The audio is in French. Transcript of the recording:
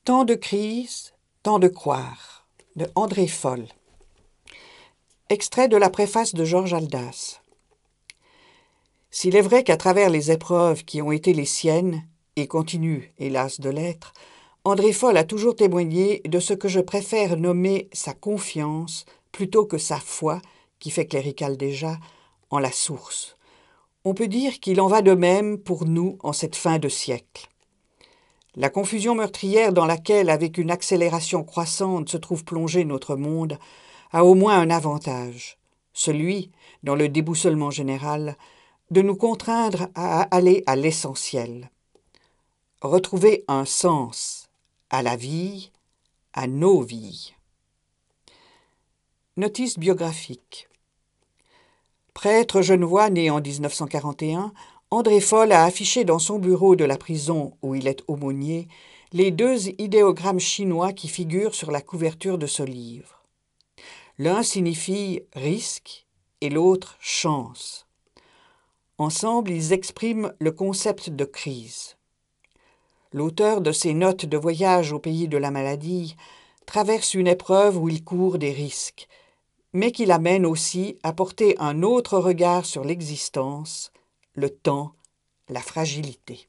Tant de crises, tant de croire, de André Foll. Extrait de la préface de Georges Haldas. S'il est vrai qu'à travers les épreuves qui ont été les siennes, et continuent, hélas, de l'être, André Foll a toujours témoigné de ce que je préfère nommer sa confiance plutôt que sa foi, qui fait cléricale déjà, en la source. On peut dire qu'il en va de même pour nous en cette fin de siècle. La confusion meurtrière dans laquelle, avec une accélération croissante, se trouve plongé notre monde, a au moins un avantage, celui, dans le déboussolement général, de nous contraindre à aller à l'essentiel. Retrouver un sens à la vie, à nos vies. Notice biographique. Prêtre genevois né en 1941, André Foll a affiché dans son bureau de la prison où il est aumônier les deux idéogrammes chinois qui figurent sur la couverture de ce livre. L'un signifie « risque » et l'autre « chance ». Ensemble, ils expriment le concept de crise. L'auteur de ces notes de voyage au pays de la maladie traverse une épreuve où il court des risques, mais qui l'amène aussi à porter un autre regard sur l'existence, le temps, la fragilité.